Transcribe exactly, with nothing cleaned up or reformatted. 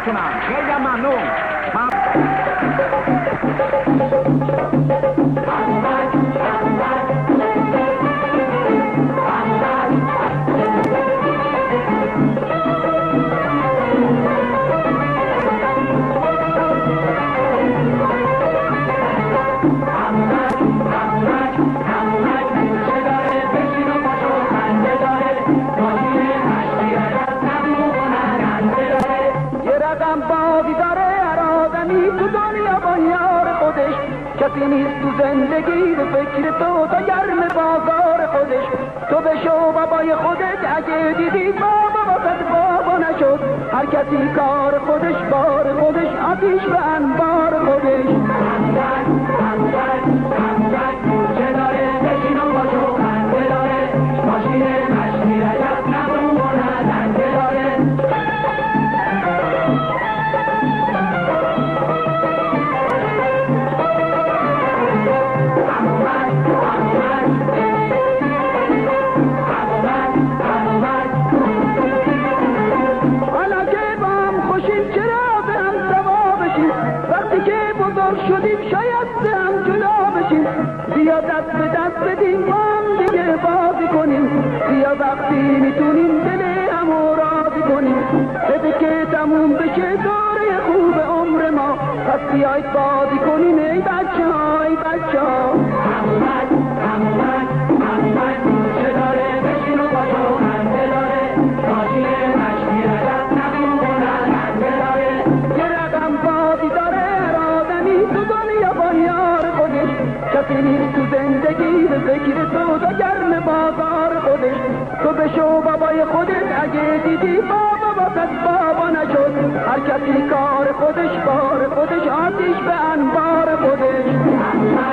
خدمتتونم. خیلی ممنون. کسی نیست تو زندگی به فکر تو تا گرم بازار خودش. تو بشو بابای خودت اگه دیدی بابا واسه بابا نشد. هر کسی کار خودش بار خودش آتیش به انبار خودش. همزد همزد همزد چه داره بشین و باشو خنده داره. ماشین مشتی رجب نمونه دنده داره. شدیم شاید هم جدا بشیم. بیا دست به دست بدیم با هم دیگه بازی کنیم. بیا وقتی میتونیم دل همو راضی کنیم. بده که تموم بشه دوره خوب عمر ما. پس بیایید بازی کنیم ای بچه ها ای بچه ها. همومد همومد همومد چه داره بشین و باشو خنده داره. ماشین مشتی رجب نمونه خنده داره. یه رقم بازی داره تو دنیا با یار خودش. کسی نیست تو زندگی به فکر تو تا گرم بازار خودش. تو بشو بابای خودت اگه دیدی بابا واسه بابا نشد. هر کسی کار خودش بار خودش آتیش به انبار خودش.